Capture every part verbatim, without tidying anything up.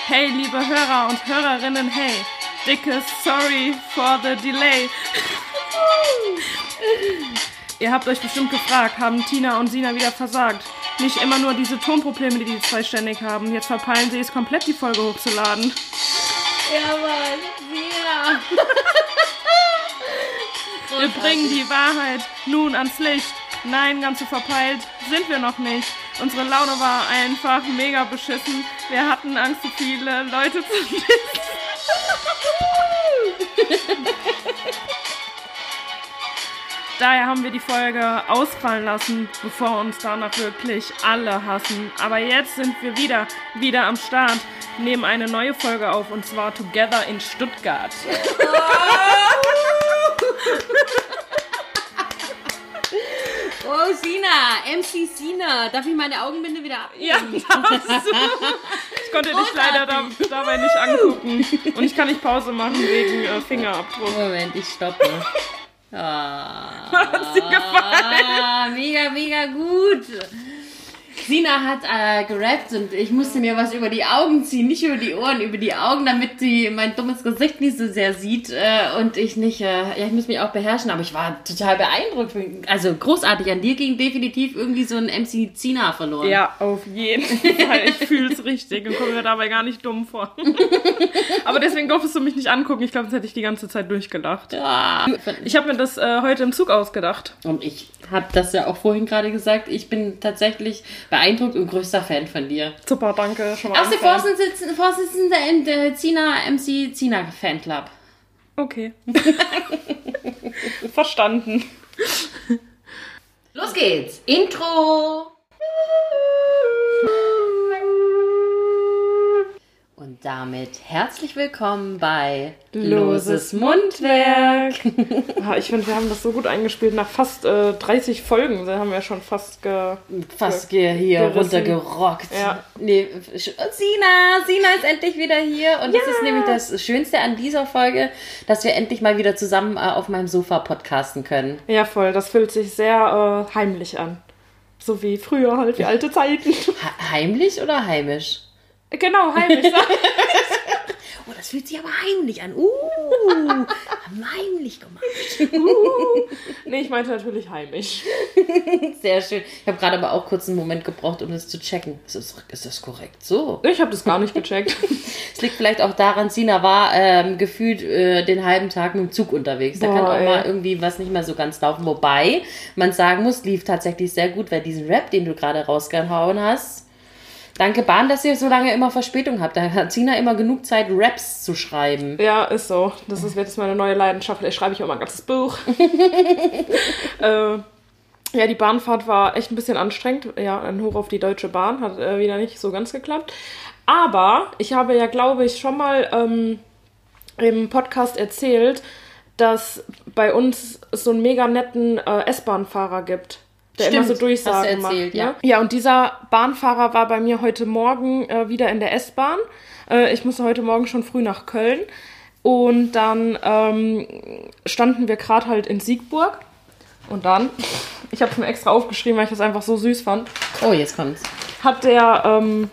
Hey, liebe Hörer und Hörerinnen, hey, dickes Sorry for the delay. Ihr habt euch bestimmt gefragt, haben Tina und Sina wieder versagt? Nicht immer nur diese Tonprobleme, die die zwei ständig haben. Jetzt verpeilen sie es komplett, die Folge hochzuladen. Ja, Mann, Sina. Wir bringen die Wahrheit nun ans Licht. Nein, ganz so verpeilt sind wir noch nicht. Unsere Laune war einfach mega beschissen. Wir hatten Angst, so viele Leute zu dissen. Daher haben wir die Folge ausfallen lassen, bevor uns danach wirklich alle hassen. Aber jetzt sind wir wieder, wieder am Start, nehmen eine neue Folge auf, und zwar Together in Stuttgart. Oh, Sina, M C Sina. Darf ich meine Augenbinde wieder abnehmen? Ja, darfst du. Ich konnte dich leider da, dabei nicht angucken. Und ich kann nicht Pause machen wegen äh, Fingerabdruck. Moment, ich stoppe. Ah, Hat dir gefallen? Mega, mega gut. Sina hat äh, gerappt und ich musste mir was über die Augen ziehen, nicht über die Ohren, über die Augen, damit sie mein dummes Gesicht nicht so sehr sieht äh, und ich nicht, äh, ja, ich muss mich auch beherrschen, aber ich war total beeindruckt. Also großartig, an dir ging definitiv irgendwie so ein M C Sina verloren. Ja, auf jeden Fall. Ich fühle es richtig und komme mir dabei gar nicht dumm vor. Aber deswegen durftest du mich nicht angucken. Ich glaube, das hätte ich die ganze Zeit durchgelacht. Ja. Ich habe mir das äh, heute im Zug ausgedacht. Und ich habe das ja auch vorhin gerade gesagt, ich bin tatsächlich beeindruckt und größter Fan von dir. Super, danke. Schon mal Erste Vorsitzende, Vorsitzende im äh, Zina, M C Zina Fanclub. Okay. Verstanden. Los geht's. Intro. Und damit herzlich willkommen bei Loses Mundwerk. Ja, ich finde, wir haben das so gut eingespielt. Nach fast äh, dreißig Folgen haben wir schon fast ge... Fast ge hier gerissen. runtergerockt. Ja. Nee, Sina, Sina ist endlich wieder hier. Und das Ja. ist nämlich das Schönste an dieser Folge, dass wir endlich mal wieder zusammen äh, auf meinem Sofa podcasten können. Ja, voll. Das fühlt sich sehr äh, heimlich an. So wie früher halt, wie alte Zeiten. Ha- heimlich oder heimisch? Genau, heimlich. Oh, das fühlt sich aber heimlich an. Uh, haben heimlich gemacht. uh. Nee, ich meinte natürlich heimisch. Sehr schön. Ich habe gerade aber auch kurz einen Moment gebraucht, um das zu checken. Ist das, ist das korrekt so? Ich habe das gar nicht gecheckt. Es liegt vielleicht auch daran, Sina war ähm, gefühlt äh, den halben Tag mit dem Zug unterwegs. Da Boah, kann auch ey. mal irgendwie was nicht mehr so ganz laufen. Wobei man sagen muss, lief tatsächlich sehr gut, weil diesen Rap, den du gerade rausgehauen hast, danke Bahn, dass ihr so lange immer Verspätung habt. Da hat Sina immer genug Zeit, Raps zu schreiben. Ja, ist so. Das ist jetzt meine neue Leidenschaft. Vielleicht schreibe ich auch mal ein ganzes Buch. äh, ja, die Bahnfahrt war echt ein bisschen anstrengend. Ja, ein Hoch auf die Deutsche Bahn. Hat äh, wieder nicht so ganz geklappt. Aber ich habe ja, glaube ich, schon mal ähm, im Podcast erzählt, dass bei uns so einen mega netten äh, S-Bahn-Fahrer gibt. Der Stimmt, immer so Durchsagen hast du erzählt, macht. ja. Ne? Ja, und dieser Bahnfahrer war bei mir heute Morgen äh, wieder in der S-Bahn. Äh, ich musste heute Morgen schon früh nach Köln. Und dann ähm, standen wir gerade halt in Siegburg. Und dann, ich habe es mir extra aufgeschrieben, weil ich das einfach so süß fand, Oh, jetzt kommt's. hat der, ähm,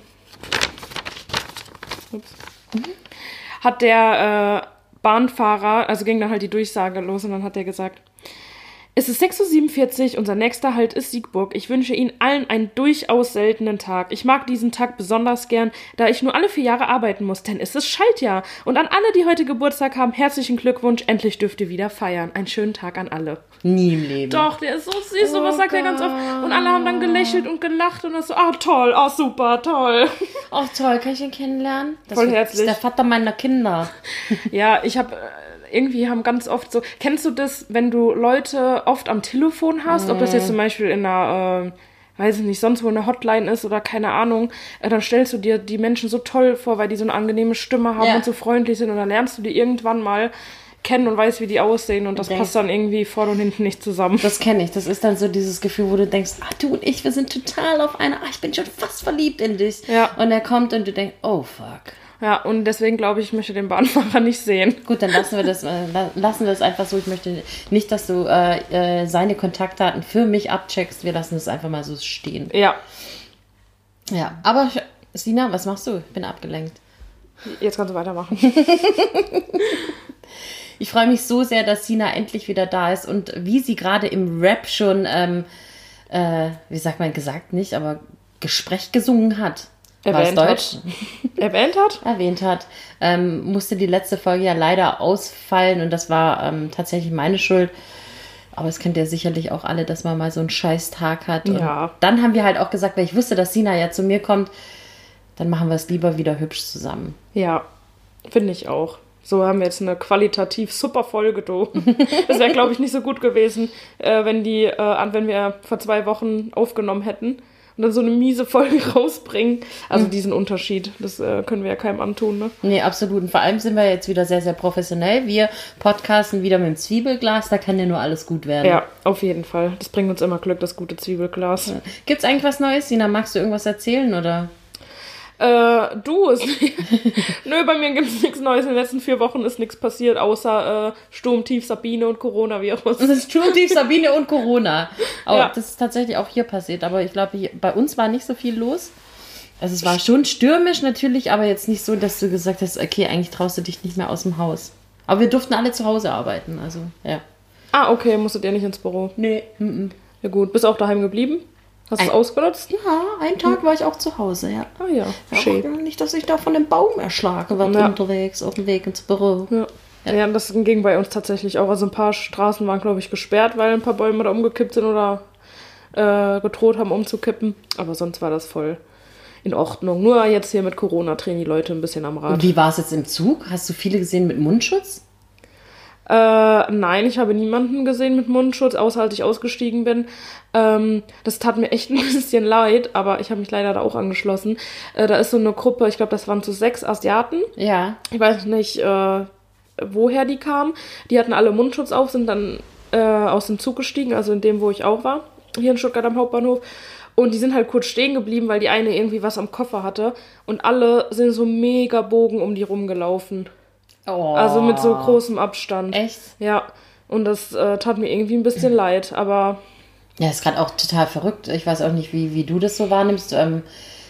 ups, hat der äh, Bahnfahrer, also ging dann halt die Durchsage los und dann hat der gesagt: Es ist sechs Uhr siebenundvierzig, unser nächster Halt ist Siegburg. Ich wünsche Ihnen allen einen durchaus seltenen Tag. Ich mag diesen Tag besonders gern, da ich nur alle vier Jahre arbeiten muss, denn es ist Schaltjahr. Und an alle, die heute Geburtstag haben, herzlichen Glückwunsch. Endlich dürft ihr wieder feiern. Einen schönen Tag an alle. Nie im Leben. Doch, der ist so süß, Oh sowas sagt er ganz oft. Und alle haben dann gelächelt und gelacht und das so, ah toll, ah super, toll. Oh, toll. Kann ich ihn kennenlernen? Das Voll wird- herzlich. ist der Vater meiner Kinder. Ja, ich habe irgendwie haben ganz oft so, kennst du das, wenn du Leute oft am Telefon hast, ob das jetzt zum Beispiel in einer, äh, weiß ich nicht, sonst wo eine Hotline ist oder keine Ahnung, äh, dann stellst du dir die Menschen so toll vor, weil die so eine angenehme Stimme haben Ja. und so freundlich sind und dann lernst du die irgendwann mal kennen und weißt, wie die aussehen und das Denkst- passt dann irgendwie vorne und hinten nicht zusammen. Das kenne ich. Das ist dann so dieses Gefühl, wo du denkst, ah, du und ich, wir sind total auf einer, ah, ich bin schon fast verliebt in dich. Ja. Und er kommt und du denkst, oh, fuck. Ja, und deswegen glaube ich, ich möchte den Bahnfahrer nicht sehen. Gut, dann lassen wir das, äh, la- lassen wir das einfach so. Ich möchte nicht, dass du äh, äh, seine Kontaktdaten für mich abcheckst. Wir lassen es einfach mal so stehen. Ja. Ja, aber Sina, was machst du? Ich bin abgelenkt. Jetzt kannst du weitermachen. Ich freue mich so sehr, dass Sina endlich wieder da ist und wie sie gerade im Rap schon, ähm, äh, wie sagt man, gesagt nicht, aber Gespräch gesungen hat. Erwähnt War es hat. Erwähnt hat? Erwähnt hat. Ähm, musste die letzte Folge ja leider ausfallen und das war ähm, tatsächlich meine Schuld. Aber es kennt ja sicherlich auch alle, dass man mal so einen scheiß Tag hat. Und Ja. dann haben wir halt auch gesagt, weil ich wusste, dass Sina ja zu mir kommt, dann machen wir es lieber wieder hübsch zusammen. Ja, finde ich auch. So haben wir jetzt eine qualitativ super Folge, du. Das wäre, glaube ich, nicht so gut gewesen, äh, wenn die, äh, an- wenn wir vor zwei Wochen aufgenommen hätten und dann so eine miese Folge rausbringen. Also Mhm. diesen Unterschied, das äh, können wir ja keinem antun, ne? Nee, absolut. Und vor allem sind wir jetzt wieder sehr, sehr professionell. Wir podcasten wieder mit dem Zwiebelglas, da kann ja nur alles gut werden. Ja, auf jeden Fall. Das bringt uns immer Glück, das gute Zwiebelglas. Gibt's eigentlich was Neues? Sina, magst du irgendwas erzählen, oder? Äh, du, es, nö, bei mir gibt es nichts Neues. In den letzten vier Wochen ist nichts passiert, außer äh, Sturmtief Sabine und Coronavirus. Das ist Sturmtief, Sabine und Corona. Aber Ja. das ist tatsächlich auch hier passiert. Aber ich glaube, hier- bei uns war nicht so viel los. Also es war schon stürmisch natürlich, aber jetzt nicht so, dass du gesagt hast, okay, eigentlich traust du dich nicht mehr aus dem Haus. Aber wir durften alle zu Hause arbeiten, also ja. Ah, okay, musstet ihr nicht ins Büro? Nee. Mm-mm. Ja gut, bist auch daheim geblieben? Hast du es Ein- ausgenutzt? Ja, einen Tag war ich auch zu Hause, ja. Ah ja, Ja, schön. nicht, dass ich da von dem Baum erschlagen war Ja. unterwegs auf dem Weg ins Büro. Ja. Ja, das ging bei uns tatsächlich auch. Also ein paar Straßen waren, glaube ich, gesperrt, weil ein paar Bäume da umgekippt sind oder äh, gedroht haben umzukippen. Aber sonst war das voll in Ordnung. Nur jetzt hier mit Corona drehen die Leute ein bisschen am Rad. Und wie war es jetzt im Zug? Hast du viele gesehen mit Mundschutz? Äh, nein, ich habe niemanden gesehen mit Mundschutz, außer als ich ausgestiegen bin. Ähm, das tat mir echt ein bisschen leid, aber ich habe mich leider da auch angeschlossen. Äh, da ist so eine Gruppe, ich glaube, das waren so sechs Asiaten. Ja. Ich weiß nicht, äh, woher die kamen. Die hatten alle Mundschutz auf, sind dann äh, aus dem Zug gestiegen, also in dem, wo ich auch war, hier in Stuttgart am Hauptbahnhof. Und die sind halt kurz stehen geblieben, weil die eine irgendwie was am Koffer hatte. Und alle sind so mega Bogen um die rumgelaufen. Oh. Also mit so großem Abstand. Echt? Ja. Und das äh, tat mir irgendwie ein bisschen leid, aber Ja, ist gerade auch total verrückt. Ich weiß auch nicht, wie, wie du das so wahrnimmst. Ähm,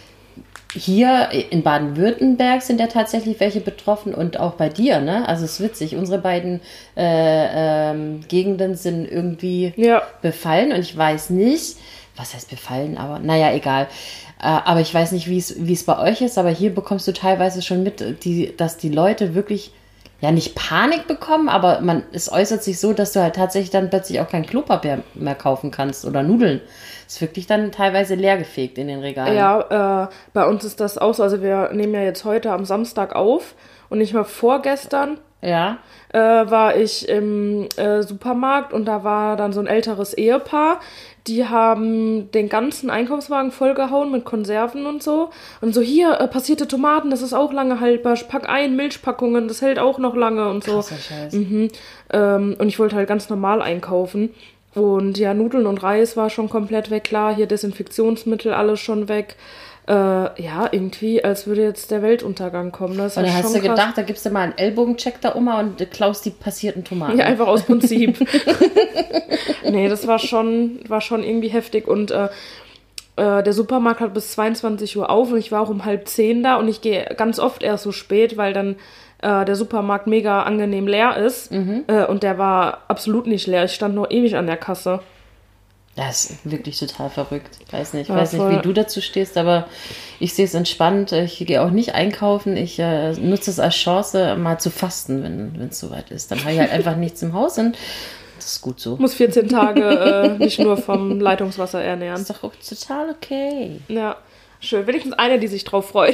hier in Baden-Württemberg sind ja tatsächlich welche betroffen und auch bei dir, ne? Also es ist witzig. Unsere beiden äh, ähm, Gegenden sind irgendwie ja. befallen und ich weiß nicht, was heißt befallen, aber naja, egal. Äh, aber ich weiß nicht, wie es wie es bei euch ist, aber hier bekommst du teilweise schon mit, die, dass die Leute wirklich ja nicht Panik bekommen, aber man es äußert sich so, dass du halt tatsächlich dann plötzlich auch kein Klopapier mehr kaufen kannst oder Nudeln. Es ist wirklich dann teilweise leergefegt in den Regalen. Ja, äh, bei uns ist das auch so. Also wir nehmen ja jetzt heute am Samstag auf und nicht mal vorgestern Ja. äh, war ich im äh, Supermarkt und da war dann so ein älteres Ehepaar. Die haben den ganzen Einkaufswagen vollgehauen mit Konserven und so. Und so, hier, äh, passierte Tomaten, das ist auch lange haltbar. Pack ein, Milchpackungen, das hält auch noch lange und so. Krasser Scheiß. Mhm. Ähm, und ich wollte halt ganz normal einkaufen. Und ja, Nudeln und Reis war schon komplett weg. Klar, hier Desinfektionsmittel, alles schon weg. Äh, ja, irgendwie, als würde jetzt der Weltuntergang kommen. Das ist Und dann halt hast schon du krass. gedacht, da gibst du mal einen Ellbogencheck da um und du klaust die passierten Tomaten. Ja, einfach aus Prinzip. Nee, das war schon, war schon irgendwie heftig. Und äh, äh, der Supermarkt hat bis zweiundzwanzig Uhr auf und ich war auch um halb zehn da und ich gehe ganz oft erst so spät, weil dann äh, der Supermarkt mega angenehm leer ist. Mhm. Äh, und der war absolut nicht leer. Ich stand noch ewig an der Kasse. Das ist wirklich total verrückt. Ich weiß nicht, ich Ja, weiß nicht, voll. wie du dazu stehst, aber ich sehe es entspannt. Ich gehe auch nicht einkaufen. Ich äh, nutze es als Chance, mal zu fasten, wenn es soweit ist. Dann habe ich halt einfach nichts im Haus und das ist gut so. Muss vierzehn Tage äh, nicht nur vom Leitungswasser ernähren. Das ist doch auch total okay. Ja, schön. Wenigstens eine, die sich drauf freut.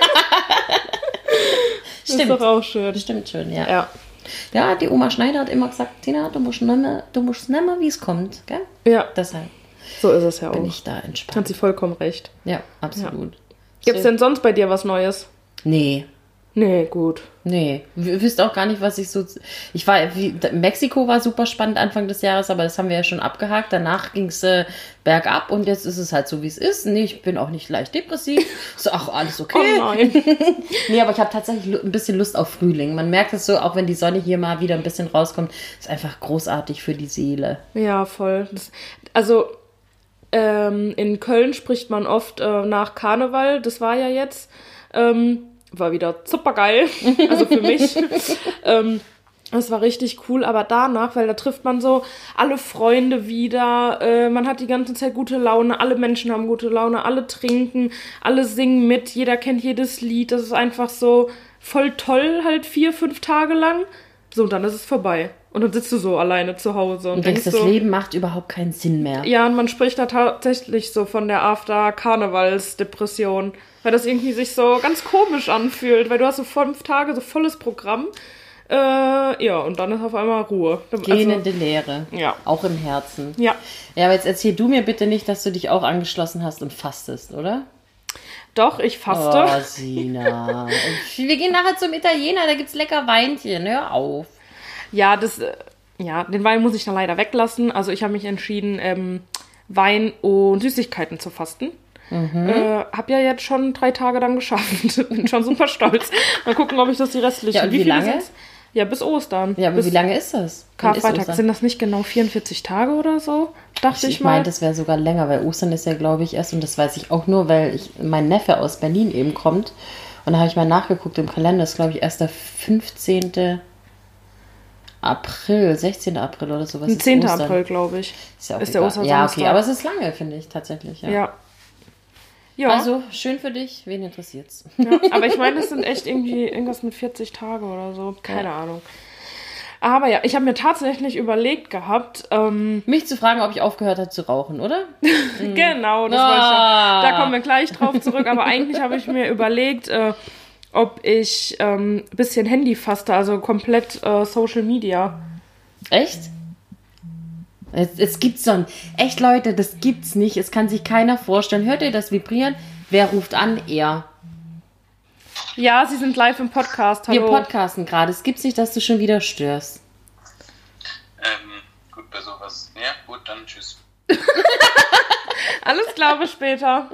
Stimmt. Ist doch auch schön. Das stimmt schon, ja. Ja. Ja, die Oma Schneider hat immer gesagt, Tina, du musst nehmen, du musst nehmen, wie es kommt, gell? Ja, Deshalb so ist es ja bin auch. ich da Hat entspannt. sie vollkommen recht. Ja, absolut. Gibt's denn sonst bei dir was Neues? Nee, Nee, gut. nee. Ihr wisst auch gar nicht, was ich so... Ich war, wie, Mexiko war super spannend Anfang des Jahres, aber das haben wir ja schon abgehakt. Danach ging es äh, bergab und jetzt ist es halt so, wie es ist. Nee, ich bin auch nicht leicht depressiv. So, ach, alles okay. Oh nein. Nee, aber ich habe tatsächlich lu- ein bisschen Lust auf Frühling. Man merkt es so, auch wenn die Sonne hier mal wieder ein bisschen rauskommt, ist einfach großartig für die Seele. Ja, voll. Das, also ähm, in Köln spricht man oft äh, nach Karneval, das war ja jetzt, ähm, war wieder supergeil, also für mich. ähm, Das war richtig cool, aber danach, weil da trifft man so alle Freunde wieder, äh, man hat die ganze Zeit gute Laune, alle Menschen haben gute Laune, alle trinken, alle singen mit, jeder kennt jedes Lied, das ist einfach so voll toll halt vier, fünf Tage lang. So, und dann ist es vorbei. Und dann sitzt du so alleine zu Hause. Und, Und denkst, denkst das so, Leben macht überhaupt keinen Sinn mehr. ja, und man spricht da tatsächlich so von der After-Karnevals-Depression, weil das irgendwie sich so ganz komisch anfühlt, weil du hast so fünf Tage so volles Programm. Äh, ja, und dann ist auf einmal Ruhe. Gähnende also, Leere. Ja. Auch im Herzen. Ja. Ja, aber jetzt erzähl du mir bitte nicht, dass du dich auch angeschlossen hast und fastest, oder? Doch, ich faste. Oh, Sina. Wir gehen nachher zum Italiener, da gibt's lecker Weinchen. Hör auf. Ja, das, ja, den Wein muss ich dann leider weglassen. Also ich habe mich entschieden, ähm, Wein und Süßigkeiten zu fasten. Mhm. Äh, hab ja jetzt schon drei Tage dann geschafft. Bin schon super stolz. Mal gucken, ob ich das die restlichen... Ja, und wie, wie lange? Sind's? Ja, bis Ostern. Ja, aber bis wie lange ist das? Karfreitag. Sind das nicht genau vierundvierzig Tage oder so? Dachte ich, ich mal. Ich meine, das wäre sogar länger, weil Ostern ist ja, glaube ich, erst, und das weiß ich auch nur, weil ich, mein Neffe aus Berlin eben kommt. Und da habe ich mal nachgeguckt im Kalender, das ist, glaube ich, erst der fünfzehnten April, sechzehnten April oder sowas. zehnten April, glaube ich. Ist, ja auch ist der Ostersamstag. Ja, okay, aber es ist lange, finde ich, tatsächlich. Ja. ja. Ja. Also, schön für dich, wen interessiert's? Ja, aber ich meine, es sind echt irgendwie irgendwas mit vierzig Tage oder so. Keine ja. Ahnung. Aber ja, ich habe mir tatsächlich überlegt gehabt, ähm, mich zu fragen, ob ich aufgehört habe zu rauchen, oder? Genau, das ah. wollte ich ja. Da kommen wir gleich drauf zurück. Aber eigentlich habe ich mir überlegt, äh, ob ich ein ähm, bisschen Handy faste, also komplett äh, Social Media. Echt? Es, es gibt's so ein... Echt, Leute, das gibt's nicht. Es kann sich keiner vorstellen. Hört ihr das vibrieren? Wer ruft an? Er. Ja, Sie sind live im Podcast. Hallo. Wir podcasten gerade. Es gibt's nicht, dass du schon wieder störst. Ähm, gut, bei sowas. Ja, gut, dann tschüss. Alles klar, bis später.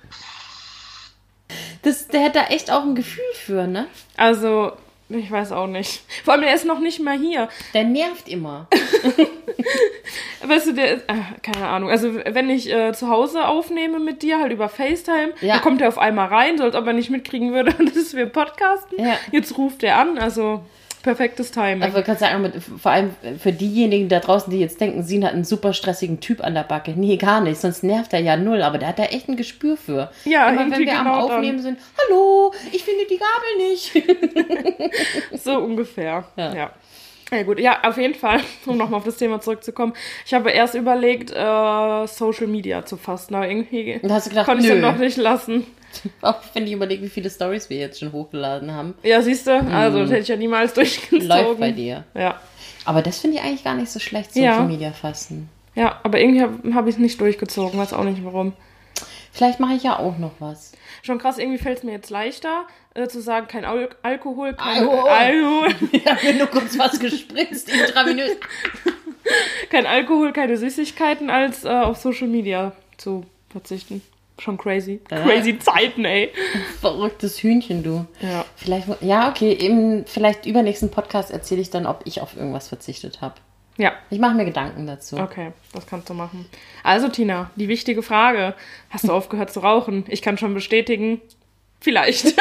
Das, der hat da echt auch ein Gefühl für, ne? Also, ich weiß auch nicht. Vor allem, der ist noch nicht mal hier. Der nervt immer. Weißt du, der ist, äh, keine Ahnung, also wenn ich äh, zu Hause aufnehme mit dir, halt über FaceTime, ja. dann kommt er auf einmal rein, so als ob er nicht mitkriegen würde, dass wir podcasten. Ja. Jetzt ruft er an, also perfektes Timing. Aber kannst sagen, mit, vor allem für diejenigen da draußen, die jetzt denken, Sin hat einen super stressigen Typ an der Backe. Nee, gar nicht, sonst nervt er ja null, aber der hat da echt ein Gespür für. Ja, immer wenn wir genau am Aufnehmen dann. sind, hallo, ich finde die Gabel nicht. So ungefähr, ja. ja. Ja gut, ja, auf jeden Fall, um nochmal auf das Thema zurückzukommen. Ich habe erst überlegt, äh, Social Media zu fasten, aber irgendwie hast du gedacht, konnte ich es dann doch nicht lassen. Auch wenn ich überlege, wie viele Storys wir jetzt schon hochgeladen haben. Ja, siehst du, also mm. das hätte ich ja niemals durchgezogen. Läuft bei dir. Ja. Aber das finde ich eigentlich gar nicht so schlecht, Social ja. Media fasten. Ja, aber irgendwie habe hab ich es nicht durchgezogen, weiß auch nicht warum. Vielleicht mache ich ja auch noch was. Schon krass, irgendwie fällt es mir jetzt leichter, äh, zu sagen, kein Al- Alkohol, kein Alkohol. Alkohol. Ja, wenn du kurz was gespritzt, intravenös. Kein Alkohol, keine Süßigkeiten, als äh, auf Social Media zu verzichten. Schon crazy. Ja. Crazy Zeiten, ey. Verrücktes Hühnchen, du. Ja. Vielleicht, ja, okay, eben, vielleicht übernächsten Podcast erzähle ich dann, ob ich auf irgendwas verzichtet habe. Ja. Ich mache mir Gedanken dazu. Okay, das kannst du machen. Also, Tina, die wichtige Frage. Hast du aufgehört zu rauchen? Ich kann schon bestätigen, vielleicht.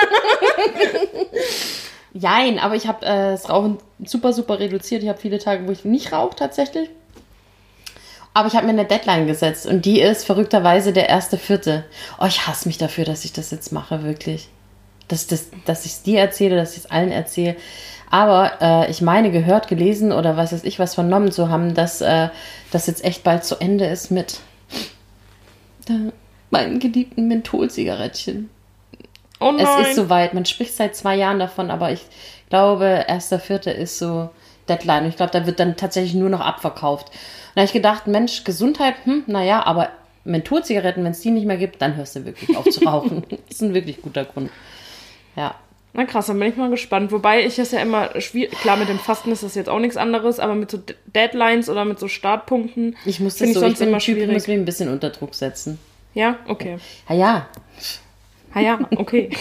Jein, aber ich habe äh, das Rauchen super, super reduziert. Ich habe viele Tage, wo ich nicht rauche, tatsächlich. Aber ich habe mir eine Deadline gesetzt und die ist verrückterweise der erste Vierte. Oh, ich hasse mich dafür, dass ich das jetzt mache, wirklich. Dass, dass, dass ich es dir erzähle, dass ich es allen erzähle. Aber äh, ich meine, gehört, gelesen oder was weiß ich was vernommen zu haben, dass äh, das jetzt echt bald zu Ende ist mit äh, meinen geliebten Mentholzigarettchen. Oh nein. Es ist soweit. Man spricht seit zwei Jahren davon, aber ich glaube, erster Vierte ist so Deadline. Und ich glaube, da wird dann tatsächlich nur noch abverkauft. Und da habe ich gedacht, Mensch, Gesundheit, hm, naja, aber Mentholzigaretten, wenn es die nicht mehr gibt, dann hörst du wirklich auf zu rauchen. Das ist ein wirklich guter Grund. Ja. Na krass, dann bin ich mal gespannt. Wobei ich es ja immer schwierig, klar, mit dem Fasten ist das jetzt auch nichts anderes, aber mit so D- Deadlines oder mit so Startpunkten ich muss das finde ich so, sonst ich bin immer ein Typ, schwierig. Ich muss mich ein bisschen unter Druck setzen. Ja, okay. Ja, ja. Ah ja, okay.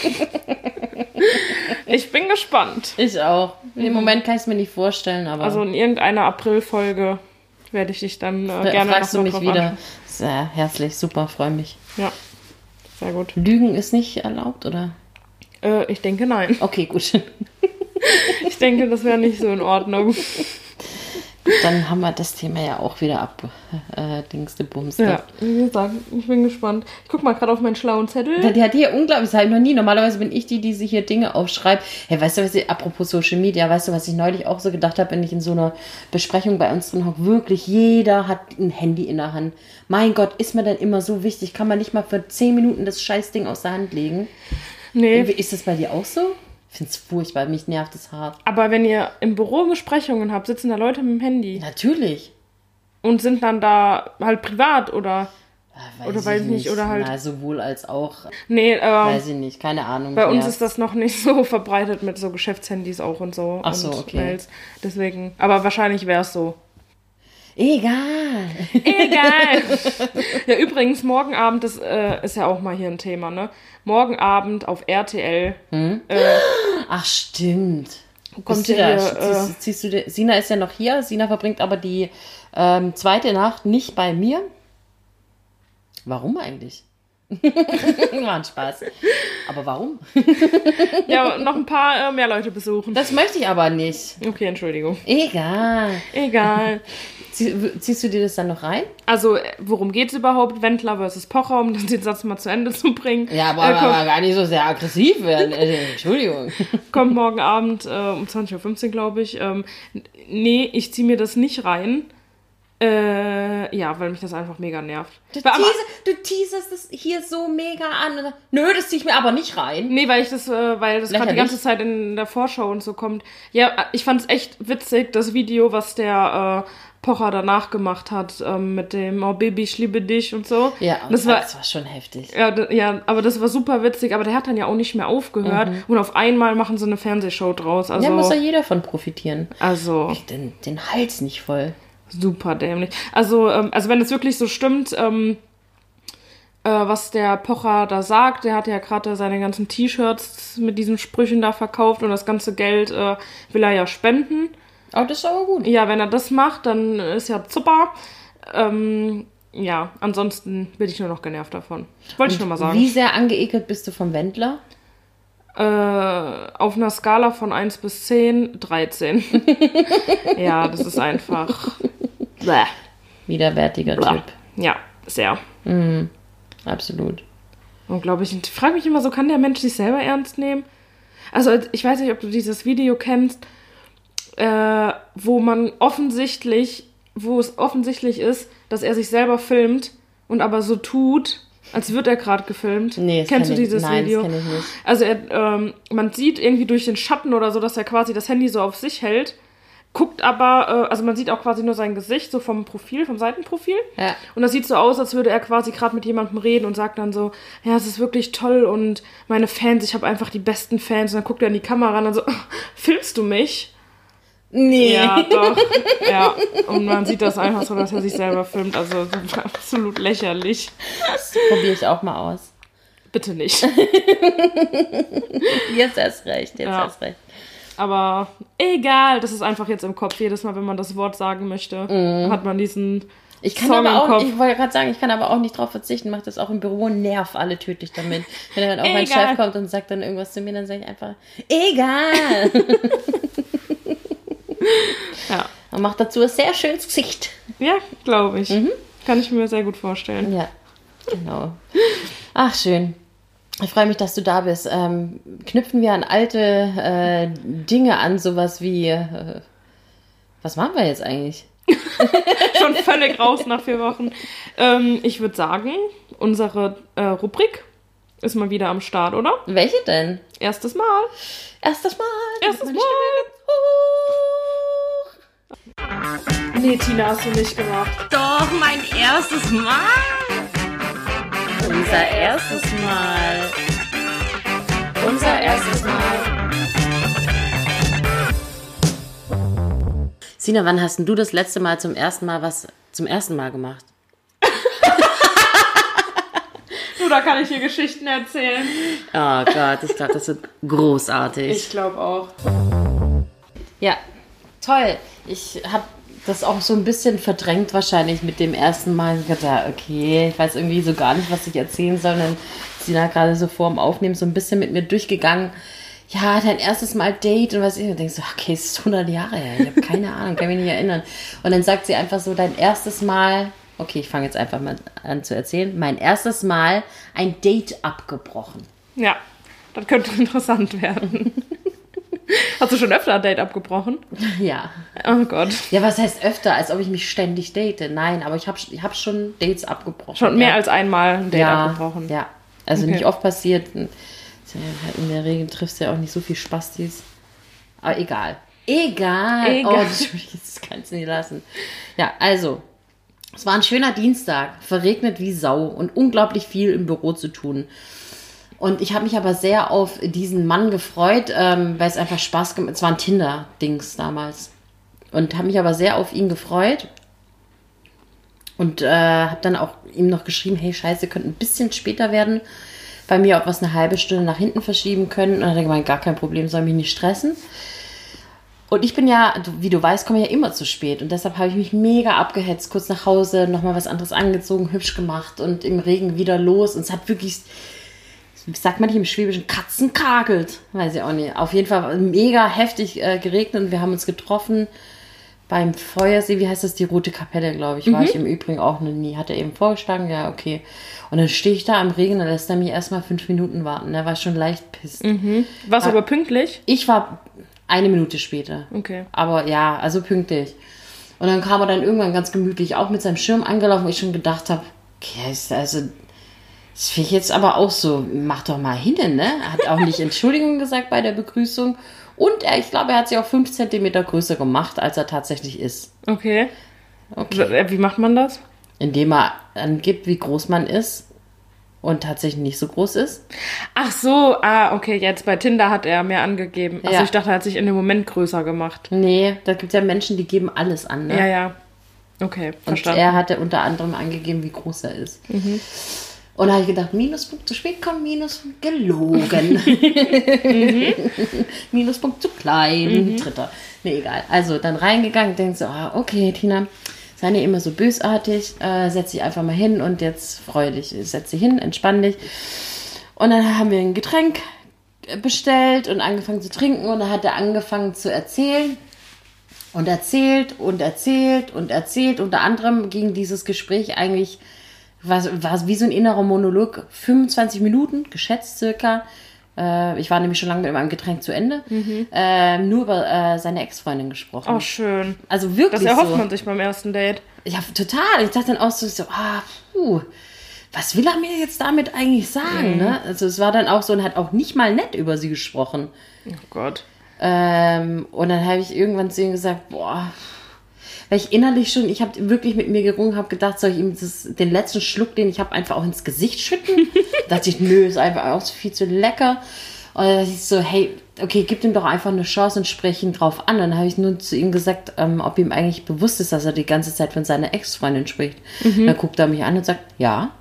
Ich bin gespannt. Ich auch. Im Moment kann ich es mir nicht vorstellen, aber... Also in irgendeiner April-Folge werde ich dich dann äh, gerne fragst noch du mich drauf wieder. anschauen. Sehr herzlich, super, freue mich. Ja, sehr gut. Lügen ist nicht erlaubt, oder? Äh, ich denke, nein. Okay, gut. Ich denke, das wäre nicht so in Ordnung. Dann haben wir das Thema ja auch wieder ab. Äh, Dingste Bumste. Ja, wie gesagt, ich bin gespannt. Ich guck mal gerade auf meinen schlauen Zettel. Die hat hier unglaublich, das habe ich noch nie. Normalerweise bin ich die, die sich hier Dinge aufschreibt. Hey, weißt du, was ich, apropos Social Media, weißt du, was ich neulich auch so gedacht habe, wenn ich in so einer Besprechung bei uns drin hocke, wirklich jeder hat ein Handy in der Hand. Mein Gott, ist mir denn immer so wichtig? Kann man nicht mal für zehn Minuten das Scheißding aus der Hand legen? Nee. Ist das bei dir auch so? Ich finde es furchtbar, mich nervt es hart. Aber wenn ihr im Büro Besprechungen habt, sitzen da Leute mit dem Handy. Natürlich. Und sind dann da halt privat oder... Ja, oder weiß ich nicht, oder halt... Na, sowohl als auch... Nee, äh, weiß ich nicht, keine Ahnung. Bei uns nervt. ist das noch nicht so verbreitet mit so Geschäftshandys auch und so. Ach so, und okay. Mails. Deswegen, aber wahrscheinlich wäre es so. Egal. Egal. Ja, übrigens, morgen Abend, das äh, ist ja auch mal hier ein Thema, ne? Morgen Abend auf R T L. Hm? Äh, Ach, stimmt. Kommt Bist du hier, da? äh, Ziehst, ziehst du dir, Sina ist ja noch hier. Sina verbringt aber die ähm, zweite Nacht nicht bei mir. Warum eigentlich? War ein Spaß. Aber warum? ja, noch ein paar äh, mehr Leute besuchen. Das möchte ich aber nicht. Okay, Entschuldigung. Egal. Egal. Zieh, ziehst du dir das dann noch rein? Also, äh, worum geht's überhaupt? Wendler versus Pocher, um den Satz mal zu Ende zu bringen. Ja, aber, äh, kommt, aber gar nicht so sehr aggressiv werden. Äh, Entschuldigung. kommt morgen Abend äh, um zwanzig Uhr fünfzehn, glaube ich. Ähm, nee, ich ziehe mir das nicht rein. Äh, ja, weil mich das einfach mega nervt. Du, Weil, aber, teaser, du teaserst das hier so mega an. Und dann, nö, das ziehe ich mir aber nicht rein. nee, weil ich das, äh, weil das gerade die Lächerlich. ganze Zeit in der Vorschau und so kommt. Ja, ich fand's echt witzig, das Video, was der äh, Pocher danach gemacht hat, ähm, mit dem Oh Baby, ich liebe dich und so. Ja, das war, das war schon heftig. ja, d- ja, aber das war super witzig, aber der hat dann ja auch nicht mehr aufgehört und auf einmal machen sie eine Fernsehshow draus. Also, Ja, muss ja jeder von profitieren. also Den, den Hals nicht voll. super dämlich. Also, ähm, also wenn es wirklich so stimmt, ähm, äh, was der Pocher da sagt, der hat ja gerade seine ganzen T-Shirts mit diesen Sprüchen da verkauft und das ganze Geld äh, will er ja spenden. Aber das ist aber gut. Ja, wenn er das macht, dann ist ja super. Ähm, ja, ansonsten bin ich nur noch genervt davon. Wollte ich nur mal sagen. Wie sehr angeekelt bist du vom Wendler? Äh, auf einer Skala von eins bis zehn, dreizehn. Ja, das ist einfach... Bäh. Widerwärtiger Bäh. Typ. Ja, sehr. Mhm. Absolut. Und glaube ich, ich frage mich immer so, kann der Mensch sich selber ernst nehmen? Also ich weiß nicht, ob du dieses Video kennst, äh, wo man offensichtlich, wo es offensichtlich ist, dass er sich selber filmt und aber so tut, als würde er gerade gefilmt. Nee, das Kennst du kenn ich- dieses nein, das Video? kenn ich nicht. Also er, ähm, man sieht irgendwie durch den Schatten oder so, dass er quasi das Handy so auf sich hält, guckt aber, äh, also man sieht auch quasi nur sein Gesicht, so vom Profil, vom Seitenprofil. Ja. Und das sieht so aus, als würde er quasi gerade mit jemandem reden und sagt dann so, ja, es ist wirklich toll und meine Fans, ich habe einfach die besten Fans. Und dann guckt er in die Kamera und dann so, filmst du mich? Nee. Ja, doch. Ja, und man sieht das einfach so, dass er sich selber filmt. Also das ist absolut lächerlich. Das probiere ich auch mal aus. Bitte nicht. Jetzt erst recht, jetzt Ja. erst recht. Aber egal, das ist einfach jetzt im Kopf. Jedes Mal, wenn man das Wort sagen möchte, hat man diesen Ich kann Song im aber auch, Kopf. ich wollte gerade sagen, ich kann aber auch nicht drauf verzichten, mache das auch im Büro, nerv alle tödlich damit. Wenn dann auch mein Egal. Chef kommt und sagt dann irgendwas zu mir, dann sage ich einfach, egal. Ja, Und macht dazu ein sehr schönes Gesicht. ja glaube ich. Kann ich mir sehr gut vorstellen. Ja, genau. Ach, schön. Ich freue mich, dass du da bist. Ähm, knüpfen wir an alte äh, Dinge an, sowas wie, äh, was machen wir jetzt eigentlich? Schon völlig raus nach vier Wochen. Ähm, ich würde sagen, unsere äh, Rubrik ist mal wieder am Start, oder? Welche denn? Erstes Mal. Erstes Mal. Erstes Meine Mal. Stimme ganz hoch. Nee, Tina, hast du nicht gemacht. Doch, mein erstes Mal. Unser erstes Mal. Unser erstes Mal. Sina, wann hast denn du das letzte Mal zum ersten Mal was zum ersten Mal gemacht? Du, da kann ich dir Geschichten erzählen. Oh Gott, ich glaube, das wird großartig. Ich glaube auch. Ja, toll. Ich habe das auch so ein bisschen verdrängt wahrscheinlich mit dem ersten Mal. Ich dachte, okay, ich weiß irgendwie so gar nicht, was ich erzählen soll. Und dann ist Sina gerade so vor dem Aufnehmen so ein bisschen mit mir durchgegangen. Ja, dein erstes Mal Date und was ich. Und denkst so, okay, es ist hundert Jahre her. Ich habe keine Ahnung, kann mich nicht erinnern. Und dann sagt sie einfach so, dein erstes Mal, okay, ich fange jetzt einfach mal an zu erzählen, mein erstes Mal ein Date abgebrochen. Ja, das könnte interessant werden. Hast du schon öfter ein Date abgebrochen? Ja. Oh Gott. Ja, was heißt öfter, als ob ich mich ständig date? Nein, aber ich habe ich hab schon Dates abgebrochen. Schon mehr ja. als einmal ein Date ja, abgebrochen. Ja, also Okay. nicht oft passiert. In der Regel triffst du ja auch nicht so viel Spastis. Aber egal. Egal. Egal. Oh, das, das kannst du nicht lassen. Ja, also, es war ein schöner Dienstag, verregnet wie Sau und unglaublich viel im Büro zu tun. Und ich habe mich aber sehr auf diesen Mann gefreut, ähm, weil es einfach Spaß gemacht hat. Es war ein Tinder-Dings damals. Und habe mich aber sehr auf ihn gefreut. Und äh, habe dann auch ihm noch geschrieben, hey, scheiße, könnte ein bisschen später werden. Bei mir auch was eine halbe Stunde nach hinten verschieben können. Und dann hat er gemeint, gar kein Problem, soll mich nicht stressen. Und ich bin ja, wie du weißt, komme ich ja immer zu spät. Und deshalb habe ich mich mega abgehetzt, kurz nach Hause, nochmal was anderes angezogen, hübsch gemacht und im Regen wieder los. Und es hat wirklich... sagt man nicht im Schwäbischen, Katzen kakelt. Weiß ich auch nicht. Auf jeden Fall mega heftig äh, geregnet und wir haben uns getroffen beim Feuersee. Wie heißt das? Die Rote Kapelle, glaube ich. Mhm. War ich im Übrigen auch noch nie. Hat er eben vorgeschlagen. Ja, okay. Und dann stehe ich da im Regen und lässt er mich erstmal fünf Minuten warten. Er war schon leicht pisst. Mhm. Warst du aber pünktlich? Ich war eine Minute später. Okay. Aber ja, also pünktlich. Und dann kam er dann irgendwann ganz gemütlich auch mit seinem Schirm angelaufen, wo ich schon gedacht habe, okay, also... das finde ich jetzt aber auch so, mach doch mal hin, ne? Er hat auch nicht Entschuldigung gesagt bei der Begrüßung. Und er, ich glaube, er hat sich auch fünf Zentimeter größer gemacht, als er tatsächlich ist. Okay. Okay. Wie macht man das? Indem er angibt, wie groß man ist und tatsächlich nicht so groß ist. Ach so, ah, okay, jetzt bei Tinder hat er mehr angegeben. Also Ja. ich dachte, er hat sich in dem Moment größer gemacht. Nee, da gibt es ja Menschen, die geben alles an, ne? Ja, ja. Okay, Und verstanden. er hatte unter anderem angegeben, wie groß er ist. Mhm. Und da habe ich gedacht, Minuspunkt zu spät kommen, Minuspunkt gelogen. mhm. Minuspunkt zu klein, mhm. Dritter. Nee, egal. Also dann reingegangen, denke so, ah, okay, Tina, sei nicht immer so bösartig, äh, setz dich einfach mal hin und jetzt freu dich. Setz dich hin, entspann dich. Und dann haben wir ein Getränk bestellt und angefangen zu trinken und dann hat er angefangen zu erzählen. Und erzählt und erzählt und erzählt. Unter anderem ging dieses Gespräch eigentlich... War, war wie so ein innerer Monolog, fünfundzwanzig Minuten, geschätzt circa. Äh, ich war nämlich schon lange mit meinem Getränk zu Ende. Mhm. Äh, nur über äh, seine Ex-Freundin gesprochen. Oh, schön. Also wirklich Das erhofft so. man sich beim ersten Date. Ja, total. Ich dachte dann auch so, so ah, puh, was will er mir jetzt damit eigentlich sagen? Mhm. Ne? Also es war dann auch so und hat auch nicht mal nett über sie gesprochen. Oh Gott. Ähm, und dann habe ich irgendwann zu ihm gesagt, boah... Weil ich innerlich schon, ich habe wirklich mit mir gerungen, habe gedacht, soll ich ihm das, den letzten Schluck, den ich habe, einfach auch ins Gesicht schütten? Da dachte ich, nö, ist einfach auch so viel zu lecker. Und dann dachte ich so, hey, okay, gib ihm doch einfach eine Chance und sprech ihn drauf an. Und dann habe ich nur zu ihm gesagt, ähm, ob ihm eigentlich bewusst ist, dass er die ganze Zeit von seiner Ex-Freundin spricht. Mhm. Dann guckt er mich an und sagt, ja.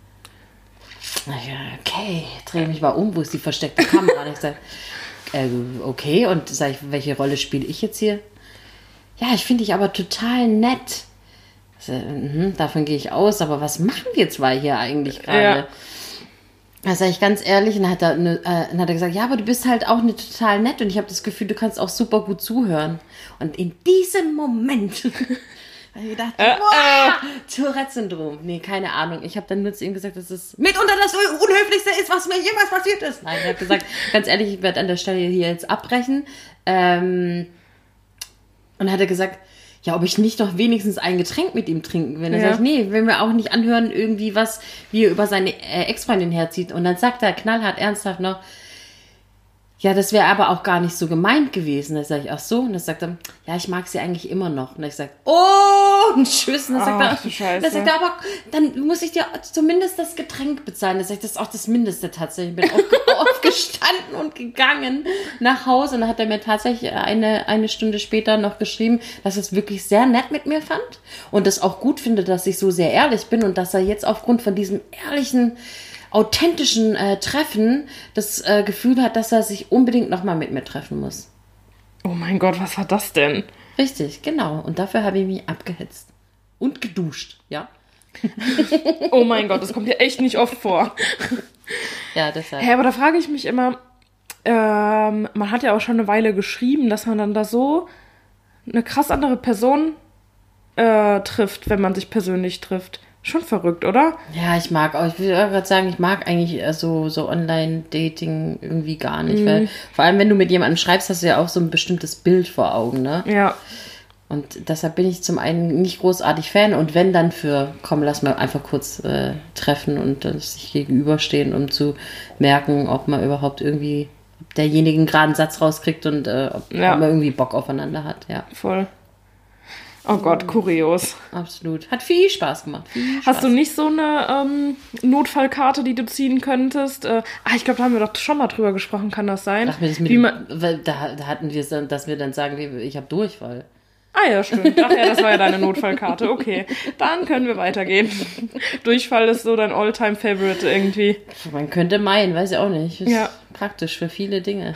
Okay, drehe mich mal um, wo ist die versteckte Kamera? Und ich sage, äh, okay, und sage ich, welche Rolle spiele ich jetzt hier? Ja, ich finde dich aber total nett. Also, mh, davon gehe ich aus, aber was machen wir zwei hier eigentlich gerade? Ja. Da sage ich ganz ehrlich, und dann hat er, ne, äh, dann hat er gesagt, ja, aber du bist halt auch eine total nett und ich habe das Gefühl, du kannst auch super gut zuhören. Und in diesem Moment habe ich gedacht, äh, boah, Tourette-Syndrom. Nee, keine Ahnung. Ich habe dann nur zu ihm gesagt, dass es mitunter das Unhöflichste ist, was mir jemals passiert ist. Nein, ich habe gesagt, ganz ehrlich, ich werde an der Stelle hier jetzt abbrechen. Ähm... Und dann hat er gesagt, ja, ob ich nicht noch wenigstens ein Getränk mit ihm trinken will. Dann ja. sag ich, nee, wenn wir auch nicht anhören, irgendwie was, wie er über seine äh, Ex-Freundin herzieht. Und dann sagt er knallhart ernsthaft noch, ja, das wäre aber auch gar nicht so gemeint gewesen. Dann sage ich, ach so. Und dann sagt er, ja, ich mag sie eigentlich immer noch. Und ich sage, oh, ein Tschüss. Und dann sagt Ach, du er, Scheiße. dann sagt er, aber dann muss ich dir zumindest das Getränk bezahlen. Dann sage ich, das ist auch das Mindeste tatsächlich. Ich bin aufge- aufgestanden und gegangen nach Hause. Und dann hat er mir tatsächlich eine, eine Stunde später noch geschrieben, dass er es wirklich sehr nett mit mir fand. Und das auch gut findet, dass ich so sehr ehrlich bin. Und dass er jetzt aufgrund von diesem ehrlichen, authentischen äh, Treffen das äh, Gefühl hat, dass er sich unbedingt nochmal mit mir treffen muss. Oh mein Gott, was war das denn? Richtig, genau. Und dafür habe ich mich abgehetzt. Und geduscht, ja. Oh mein Gott, das kommt ja echt nicht oft vor. Ja, deshalb. Hä, aber da frage ich mich immer, ähm, man hat ja auch schon eine Weile geschrieben, dass man dann da so eine krass andere Person äh, trifft, wenn man sich persönlich trifft. Schon verrückt, oder? Ja, ich mag auch, ich will gerade sagen, ich mag eigentlich äh, so, so Online-Dating irgendwie gar nicht. Mhm. Weil, vor allem, wenn du mit jemandem schreibst, hast du ja auch so ein bestimmtes Bild vor Augen, ne? Ja. Und deshalb bin ich zum einen nicht großartig Fan und wenn dann für, komm, lass mal einfach kurz äh, treffen und äh, sich gegenüberstehen, um zu merken, ob man überhaupt irgendwie derjenige einen geraden Satz rauskriegt und äh, ob, ja. ob man irgendwie Bock aufeinander hat, ja. Voll. Oh Gott, kurios. Absolut. Hat viel Spaß gemacht. Viel Spaß. Hast du nicht so eine ähm, Notfallkarte, die du ziehen könntest? Äh, ah, ich glaube, da haben wir doch schon mal drüber gesprochen, kann das sein? Ach, mir das mit Wie dem, man, da, da hatten wir es dann, dass wir dann sagen, ich habe Durchfall. Ah ja, stimmt. Ach ja, das war ja deine Notfallkarte. Okay, dann können wir weitergehen. Durchfall ist so dein All-Time-Favorite irgendwie. Man könnte meinen, weiß ich auch nicht. Ist ja. praktisch für viele Dinge.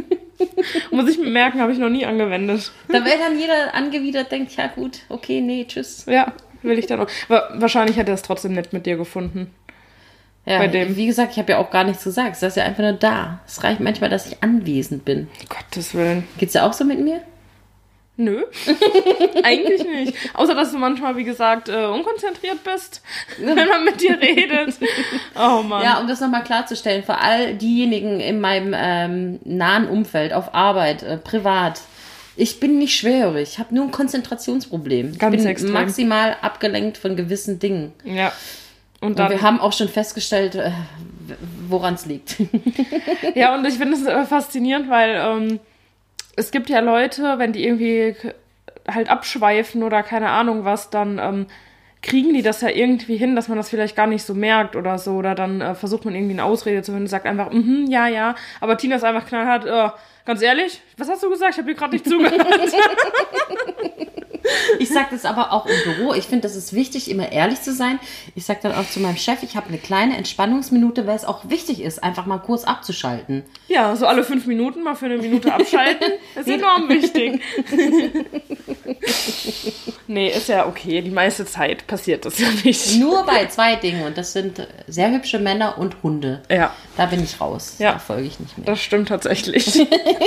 Muss ich mir merken, habe ich noch nie angewendet. Da wird dann jeder angewidert, denkt, ja gut, okay, nee, tschüss. Ja, will ich dann auch. Aber wahrscheinlich hätte er es trotzdem nett mit dir gefunden. Ja, bei dem. Wie gesagt, ich habe ja auch gar nichts gesagt. Ich saß ja einfach nur da. Es reicht manchmal, dass ich anwesend bin. Gottes Willen. Geht's ja auch so mit mir? Nö, eigentlich nicht. Außer, dass du manchmal, wie gesagt, äh, unkonzentriert bist, wenn man mit dir redet. Oh Mann. Ja, um das nochmal klarzustellen, für all diejenigen in meinem ähm, nahen Umfeld, auf Arbeit, äh, privat, ich bin nicht schwerhörig, ich habe nur ein Konzentrationsproblem. Ganz ich bin extrem. maximal abgelenkt von gewissen Dingen. Ja. Und, Und, dann, und wir haben auch schon festgestellt, äh, woran es liegt. Ja, und ich finde es äh, faszinierend, weil ähm, es gibt ja Leute, wenn die irgendwie halt abschweifen oder keine Ahnung was, dann ähm, kriegen die das ja irgendwie hin, dass man das vielleicht gar nicht so merkt oder so. Oder dann äh, versucht man irgendwie eine Ausrede zu finden und sagt einfach, mhm, ja, ja. Aber Tina ist einfach knallhart, äh, ganz ehrlich, was hast du gesagt? Ich habe dir gerade nicht zugehört. Ich sage das aber auch im Büro. Ich finde, das ist wichtig, immer ehrlich zu sein. Ich sage dann auch zu meinem Chef, ich habe eine kleine Entspannungsminute, weil es auch wichtig ist, einfach mal kurz abzuschalten. Ja, so alle fünf Minuten mal für eine Minute abschalten, ist enorm wichtig. Nee, ist ja okay. Die meiste Zeit passiert das ja nicht. Nur bei zwei Dingen und das sind sehr hübsche Männer und Hunde. Ja. Da bin ich raus. Ja. Da folge ich nicht mehr. Das stimmt tatsächlich.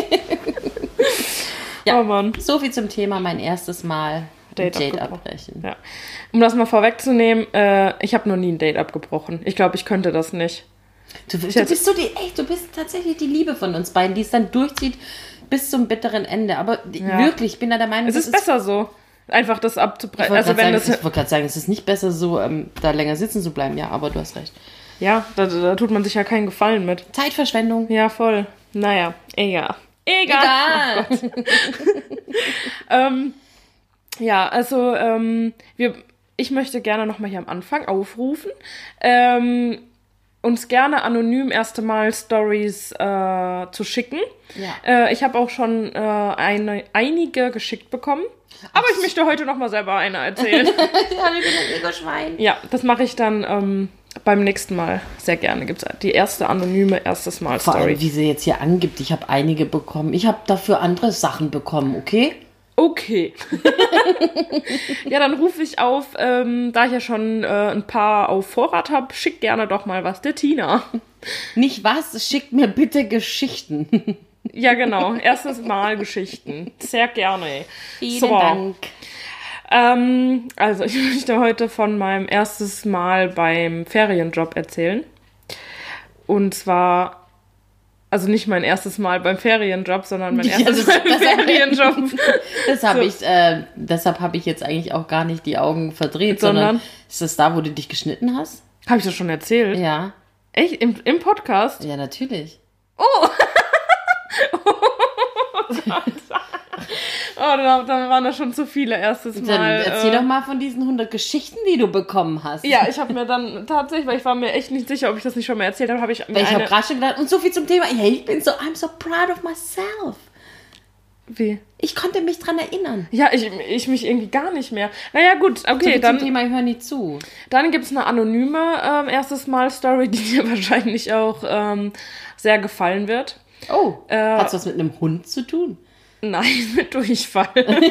Ja, oh Mann. So viel zum Thema mein erstes Mal Date, Date abgebrochen. abbrechen. Ja. Um das mal vorwegzunehmen, äh, ich habe noch nie ein Date abgebrochen. Ich glaube, ich könnte das nicht. Du, du bist so die, ey, du bist tatsächlich die Liebe von uns beiden, die es dann durchzieht bis zum bitteren Ende. Aber Ja. wirklich, ich bin da der Meinung, Es ist, ist besser so, einfach das Ich abzubrechen. wollte Also gerade wenn sagen, das, ich wollte gerade sagen, es ist nicht besser so, ähm, da länger sitzen zu bleiben. Ja, aber du hast recht. ja, da, da tut man sich ja keinen Gefallen mit. Zeitverschwendung. Ja, voll. Naja, egal. Egal. Egal. ähm, ja, also ähm, wir, ich möchte gerne nochmal hier am Anfang aufrufen, ähm, uns gerne anonym erste Mal Stories äh, zu schicken. Ja. Äh, ich habe auch schon äh, eine, einige geschickt bekommen, aber ich möchte heute nochmal selber eine erzählen. Ja, ich bin ein Ego-Schwein. Ja, das mache ich dann ähm, beim nächsten Mal sehr gerne. Gibt es die erste anonyme erstes Mal Vor Story. allem, wie sie jetzt hier angibt, ich habe einige bekommen. Ich habe dafür andere Sachen bekommen, okay? Okay. Ja, dann rufe ich auf, ähm, da ich ja schon äh, ein paar auf Vorrat habe, schick gerne doch mal was der Tina. Nicht was, schickt mir bitte Geschichten. Ja, genau. Erstes Mal Geschichten. Sehr gerne. Vielen So. Dank. Ähm, also, ich möchte heute von meinem erstes Mal beim Ferienjob erzählen. Und zwar, also nicht mein erstes Mal beim Ferienjob, sondern mein Ja, erstes das- Mal beim das- Ferienjob. Deshalb So. ich, äh, deshalb habe ich jetzt eigentlich auch gar nicht die Augen verdreht, sondern, Sondern? ist das da, wo du dich geschnitten hast? Habe ich das schon erzählt? Ja, Echt? Im, im Podcast? ja, natürlich. Oh, dann, dann waren das schon zu viele erstes Dann Mal. erzähl äh, doch mal von diesen hundert Geschichten, die du bekommen hast. Ja, ich habe mir dann tatsächlich, weil ich war mir echt nicht sicher, ob ich das nicht schon mal erzählt habe, habe ich mir Weil ich habe eine... gerade schon gedacht, und so viel zum Thema, hey, ich bin so, I'm so proud of myself. Wie? Ich konnte mich dran erinnern. Ja, ich, ich mich irgendwie gar nicht mehr. Naja, gut, So okay, viel dann, zum Thema, ich höre nie zu. dann gibt es eine anonyme ähm, erstes Mal Story, die dir wahrscheinlich auch ähm, sehr gefallen wird. Oh, Äh, hat's was mit einem Hund zu tun? Nein, mit Durchfall.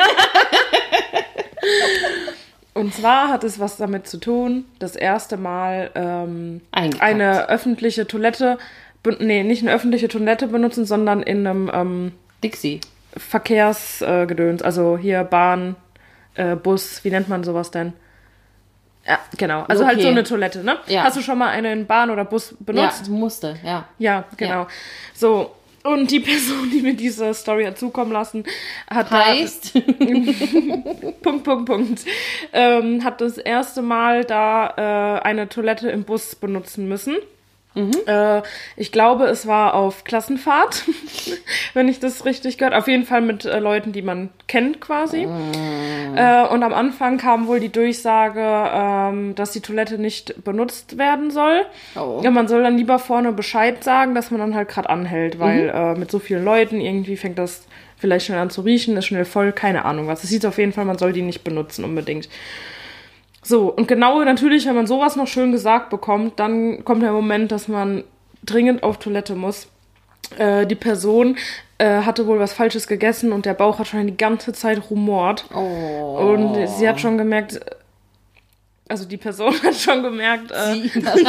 Und zwar hat es was damit zu tun, das erste Mal ähm, eine öffentliche Toilette, be- nee, nicht eine öffentliche Toilette benutzen, sondern in einem ähm, Dixie. Verkehrsgedöns, äh, also hier Bahn, äh, Bus, wie nennt man sowas denn? Ja, genau. Also okay. Halt so eine Toilette, ne? Ja. Hast du schon mal eine in Bahn oder Bus benutzt? Ja, musste, ja. Ja, genau. Ja. So, und die Person, die mir diese Story hat zukommen lassen, hat heißt da, Punkt, Punkt, Punkt, ähm, hat das erste Mal da äh, eine Toilette im Bus benutzen müssen. Mhm. Äh, ich glaube, es war auf Klassenfahrt, wenn ich das richtig gehört. Auf jeden Fall mit äh, Leuten, die man kennt quasi. Mhm. Äh, und am Anfang kam wohl die Durchsage, ähm, dass die Toilette nicht benutzt werden soll. Oh. Ja, man soll dann lieber vorne Bescheid sagen, dass man dann halt gerade anhält, weil mhm. äh, mit so vielen Leuten irgendwie fängt das vielleicht schnell an zu riechen, ist schnell voll, keine Ahnung was. Es hieß auf jeden Fall, man soll die nicht benutzen unbedingt. So, und genau natürlich, wenn man sowas noch schön gesagt bekommt, dann kommt der Moment, dass man dringend auf Toilette muss. Äh, die Person äh, hatte wohl was Falsches gegessen und der Bauch hat schon die ganze Zeit rumort. Oh. Und sie hat schon gemerkt, also die Person hat schon gemerkt, äh,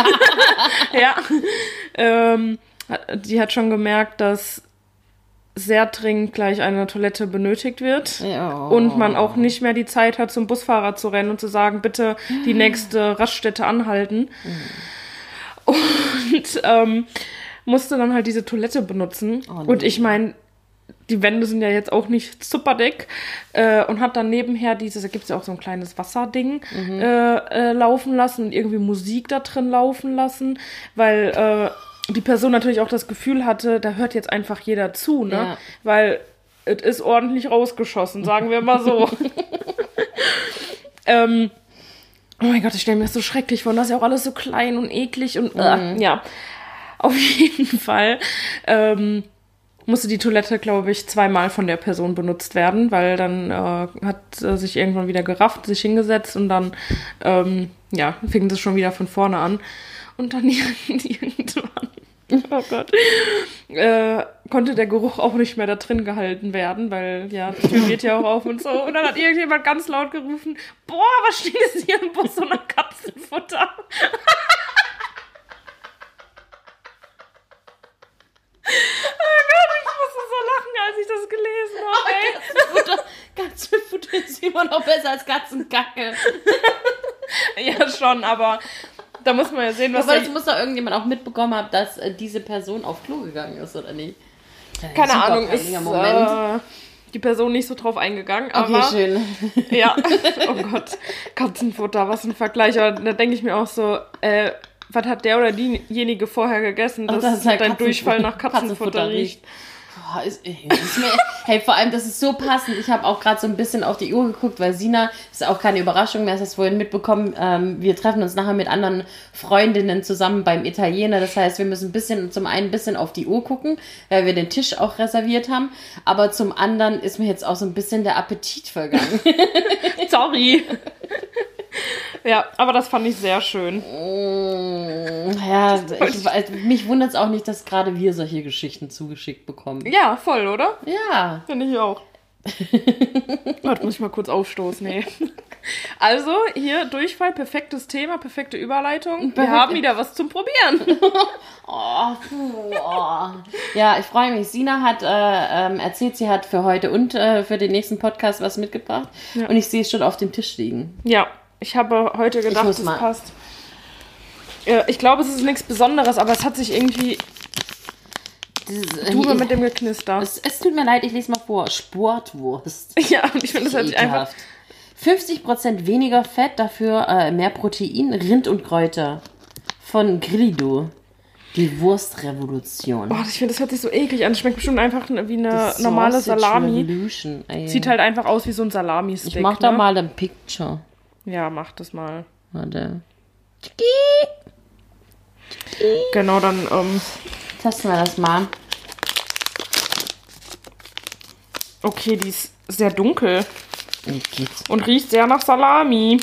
ja, ähm, die hat schon gemerkt, dass sehr dringend gleich eine Toilette benötigt wird ja. und man auch nicht mehr die Zeit hat, zum Busfahrer zu rennen und zu sagen, bitte die nächste Raststätte anhalten. Mhm. Und ähm, musste dann halt diese Toilette benutzen. Oh, nee. Und ich meine, die Wände sind ja jetzt auch nicht super dick äh, und hat dann nebenher dieses, da gibt es ja auch so ein kleines Wasserding mhm. äh, äh, laufen lassen und irgendwie Musik da drin laufen lassen, weil äh, die Person natürlich auch das Gefühl hatte, da hört jetzt einfach jeder zu, ne? Ja. Weil es ist ordentlich rausgeschossen, sagen wir mal so. ähm, oh mein Gott, ich stelle mir das so schrecklich vor. Und das ist ja auch alles so klein und eklig und äh, mhm. ja. Auf jeden Fall ähm, musste die Toilette, glaube ich, zweimal von der Person benutzt werden, weil dann äh, hat äh, sich irgendwann wieder gerafft, sich hingesetzt und dann ähm, ja, fing das schon wieder von vorne an. Und dann irgendwann, oh Gott, äh, konnte der Geruch auch nicht mehr da drin gehalten werden, weil, ja, die Tür geht ja auch auf und so. Und dann hat irgendjemand ganz laut gerufen, boah, was steht es hier im Bus, so nach Katzenfutter? Oh Gott, ich musste so lachen, als ich das gelesen habe, ey. Katzenfutter, Katzenfutter ist immer noch besser als Katzenkacke. Ja, schon, aber... Da muss man ja sehen, was... Aber das muss doch irgendjemand auch mitbekommen haben, dass äh, diese Person auf Klo gegangen ist, oder nicht? Keine Ahnung, ist äh, die Person nicht so drauf eingegangen, aber... Okay, schön. Ja, oh Gott, Katzenfutter, was ein Vergleich. Aber da denke ich mir auch so, äh, was hat der oder diejenige vorher gegessen, dass, das halt dein Durchfall nach Katzenfutter, Katzenfutter riecht? Boah, ist, ist mir, hey, vor allem, das ist so passend. Ich habe auch gerade so ein bisschen auf die Uhr geguckt, weil Sina, ist auch keine Überraschung mehr, hast das vorhin mitbekommen, ähm, wir treffen uns nachher mit anderen Freundinnen zusammen beim Italiener. Das heißt, wir müssen ein bisschen, zum einen ein bisschen auf die Uhr gucken, weil wir den Tisch auch reserviert haben. Aber zum anderen ist mir jetzt auch so ein bisschen der Appetit vergangen. Sorry. Ja, aber das fand ich sehr schön. Ja, ich, mich wundert es auch nicht, dass gerade wir solche Geschichten zugeschickt bekommen. Ja, voll, oder? Ja. Finde ich auch. Warte, muss ich mal kurz aufstoßen, nee. Also, hier Durchfall, perfektes Thema, perfekte Überleitung. Wir haben wieder was zum Probieren. Oh, oh. Ja, ich freue mich. Sina hat äh, ähm, erzählt, sie hat für heute und äh, für den nächsten Podcast was mitgebracht. Ja. Und ich sehe es schon auf dem Tisch liegen. Ja, ich habe heute gedacht, es passt. Äh, ich glaube, es ist nichts Besonderes, aber es hat sich irgendwie... Du mit dem Geknister. Es, es tut mir leid, ich lese mal vor. Sportwurst. Ja, und ich finde das halt einfach... fünfzig Prozent weniger Fett, dafür äh, mehr Protein, Rind und Kräuter. Von Grillido. Die Wurstrevolution. Oh, ich finde, das hört sich so eklig an. Das schmeckt bestimmt einfach wie eine normale Salami. Revolution, sieht halt einfach aus wie so ein Salami-Stick. Ich mach da ne? mal ein Picture. Ja, mach das mal. Warte. Genau, dann ähm, testen wir das mal. Okay, die ist sehr dunkel. Und riecht sehr nach Salami.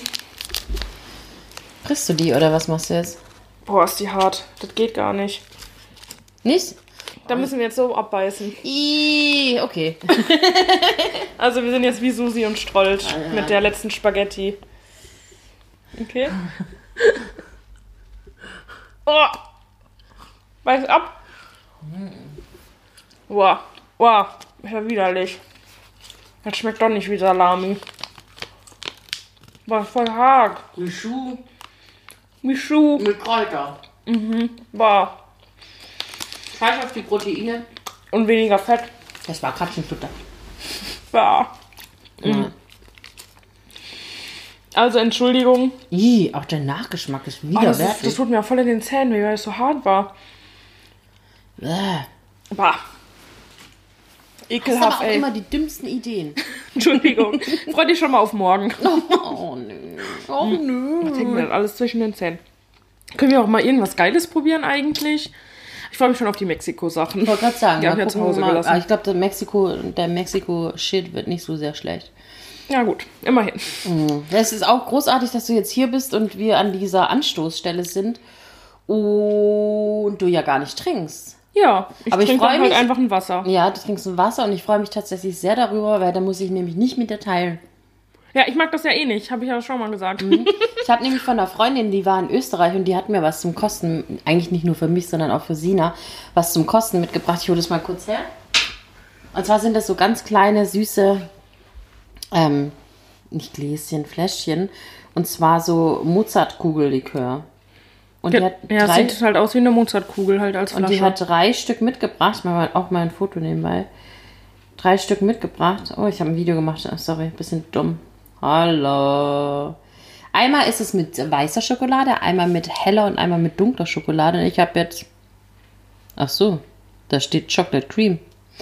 Frisst du die oder was machst du jetzt? Boah, ist die hart. Das geht gar nicht. Nicht? Da müssen wir jetzt so abbeißen. Ih, okay. Also wir sind jetzt wie Susi und Strolch Ah, ja. mit der letzten Spaghetti. Okay. Oh. Beiß ab. Wow. Wow. Ist ja widerlich. Das schmeckt doch nicht wie Salami. War voll hart. Wie Schuh Wie Schuh. mit Kräuter. War. Scheiß auf die Proteine. Und weniger Fett. Das war Katzenfutter. War. Ja. Also Entschuldigung. Ih, auch der Nachgeschmack ist Oh, das, ist, widerwärtig. das tut mir auch voll in den Zähnen, weh, weil es so hart war. Bäh. Bah. Das Ekelhaft, sind aber auch ey. immer die dümmsten Ideen. Entschuldigung. Freu dich schon mal auf morgen. Oh, nö. Oh, nö. Was hängt mir das alles zwischen den Zähnen? Können wir auch mal irgendwas Geiles probieren eigentlich? Ich freue mich schon auf die Mexiko-Sachen. Ich wollte gerade sagen, Die mal haben wir zu gucken, Hause mal, gelassen. aber ich glaube, der Mexiko, der Mexiko-Shit wird nicht so sehr schlecht. Ja gut, immerhin. Es ist auch großartig, dass du jetzt hier bist und wir an dieser Anstoßstelle sind und du ja gar nicht trinkst. Ja, ich Aber ich trinke freu dann halt mich- einfach ein Wasser. Ja, du trinkst ein Wasser und ich freue mich tatsächlich sehr darüber, weil da muss ich nämlich nicht mit dir teilen. Ja, ich mag das ja eh nicht, habe ich ja schon mal gesagt. Ich habe nämlich von einer Freundin, die war in Österreich und die hat mir was zum Kosten, eigentlich nicht nur für mich, sondern auch für Sina, was zum Kosten mitgebracht. Ich hole das mal kurz her. Und zwar sind das so ganz kleine, süße, ähm, nicht Gläschen, Fläschchen. Und zwar so Mozartkugellikör. Und die Ja, hat ja es drei, sieht halt aus wie eine Mozartkugel halt als und Flasche. die hat drei Stück mitgebracht. Ich mache mal auch mal ein Foto nebenbei. Drei Stück mitgebracht. Oh, ich habe ein Video gemacht. Oh, sorry, bisschen dumm. Hallo. Einmal ist es mit weißer Schokolade, einmal mit heller und einmal mit dunkler Schokolade. Und ich habe jetzt... Ach so, da steht Chocolate Cream.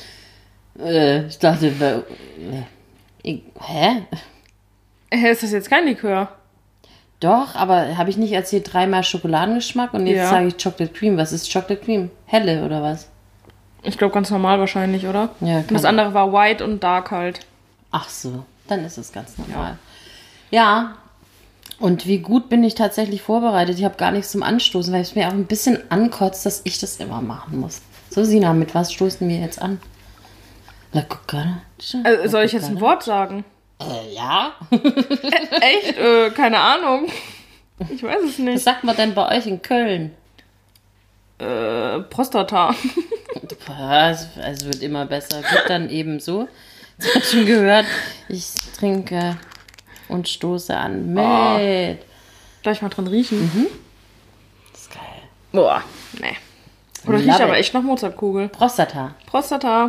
Äh, ich dachte... äh, ich, hä? Hä, ist das jetzt kein Likör? Doch, aber habe ich nicht erzählt, dreimal Schokoladengeschmack und jetzt Ja. sage ich Chocolate Cream. Was ist Chocolate Cream? Helle oder was? Ich glaube ganz normal wahrscheinlich, oder? Ja, Und das kann- andere war white und dark halt. Ach so, dann ist es ganz normal. Ja, und wie gut bin ich tatsächlich vorbereitet. Ich habe gar nichts zum Anstoßen, weil es mir auch ein bisschen ankotzt, dass ich das immer machen muss. So, Sina, mit was stoßen wir jetzt an? La Cucaracha? Also, soll ich jetzt ein Wort sagen? Äh, ja. Echt? äh, keine Ahnung. Ich weiß es Was nicht. sagt man denn bei euch in Köln? Äh, Prostata. Ja, es, es wird immer besser. Geht dann eben so. Ich habe schon gehört, ich trinke und stoße an mit. Gleich mal dran riechen. Das ist geil. Boah, nee. Oder Love riecht aber it. echt nach Mozartkugel. Prostata. Prostata.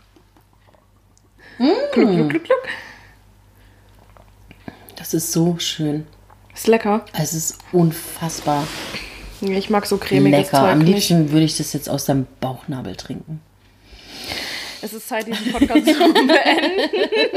Gluck, gluck, gluck, gluck. Das ist so schön. Ist lecker. Es ist unfassbar Nee, ich mag so cremiges lecker. Zeug Am nicht. liebsten würde ich das jetzt aus deinem Bauchnabel trinken. Es ist Zeit, diesen Podcast zu beenden.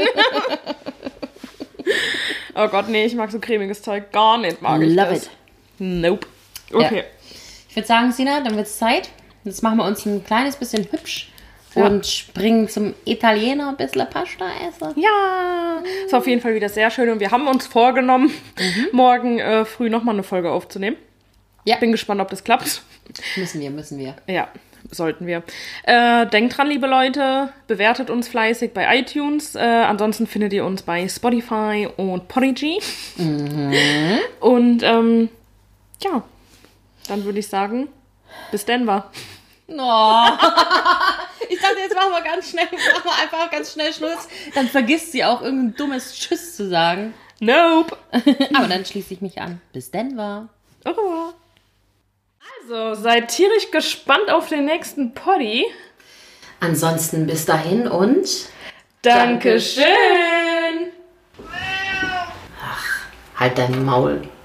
Oh Gott, nee, ich mag so cremiges Zeug gar nicht. Mag ich Love das. it. Nope. Okay. Ja. Ich würde sagen, Sina, dann wird es Zeit. Jetzt machen wir uns ein kleines bisschen hübsch Ja. und springen zum Italiener ein bisschen Pasta essen. Ja, ist auf jeden Fall wieder sehr schön und wir haben uns vorgenommen, morgen äh, früh nochmal eine Folge aufzunehmen. Ja. Bin gespannt, ob das klappt. Müssen wir, müssen wir. Ja, sollten wir. Äh, denkt dran, liebe Leute, bewertet uns fleißig bei iTunes. Äh, ansonsten findet ihr uns bei Spotify und Podigy. Und ähm, ja, dann würde ich sagen, bis Denver. Oh. Ich dachte, jetzt machen wir ganz schnell, machen wir einfach ganz schnell Schluss. Dann vergisst sie auch irgendein dummes Tschüss zu sagen. Nope. Aber dann schließe ich mich an. Bis Denver. Au revoir. Also, seid tierisch gespannt auf den nächsten Poddy. Ansonsten bis dahin und Dankeschön. halt dein Maul.